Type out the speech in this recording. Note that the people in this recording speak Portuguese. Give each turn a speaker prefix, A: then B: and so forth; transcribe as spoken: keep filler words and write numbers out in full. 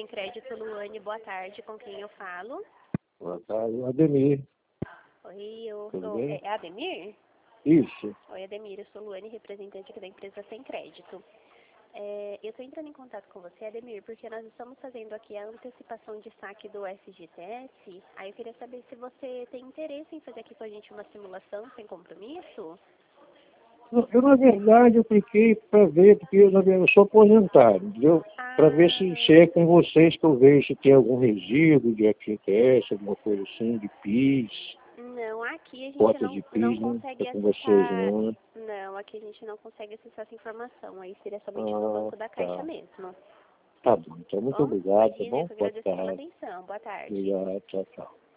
A: Crédito, Luane, boa tarde, com quem eu falo?
B: Boa tarde, Ademir.
A: Oi, eu
B: Tudo
A: sou...
B: bem?
A: É Ademir?
B: Isso.
A: Oi, Ademir, eu sou Luane, representante aqui da empresa Sem Crédito. É, eu estou entrando em contato com você, Ademir, porque nós estamos fazendo aqui a antecipação de saque do F G T S. Aí eu queria saber se você tem interesse em fazer aqui com a gente uma simulação sem compromisso.
B: Eu, na verdade, eu cliquei para ver, porque eu, na verdade, eu sou aposentado, entendeu? Para ver se, se
A: Ah,
B: é com vocês que eu vejo se tem algum resíduo de F G T S, alguma coisa assim, de PIS,
A: não, aqui a gente
B: cota
A: não,
B: de
A: não
B: PIS, né? É
A: consegue
B: com vocês,
A: acessar.
B: não, né?
A: Não, aqui a gente não consegue acessar essa informação. Aí seria somente no
B: Ah,
A: banco da Caixa
B: tá.
A: mesmo.
B: Tá bom, então muito
A: Bom,
B: obrigado, tá
A: imagina, eu
B: bom?
A: que
B: Boa
A: agradeço pela
B: tarde.
A: atenção. Boa tarde.
B: Obrigado, tchau, tchau.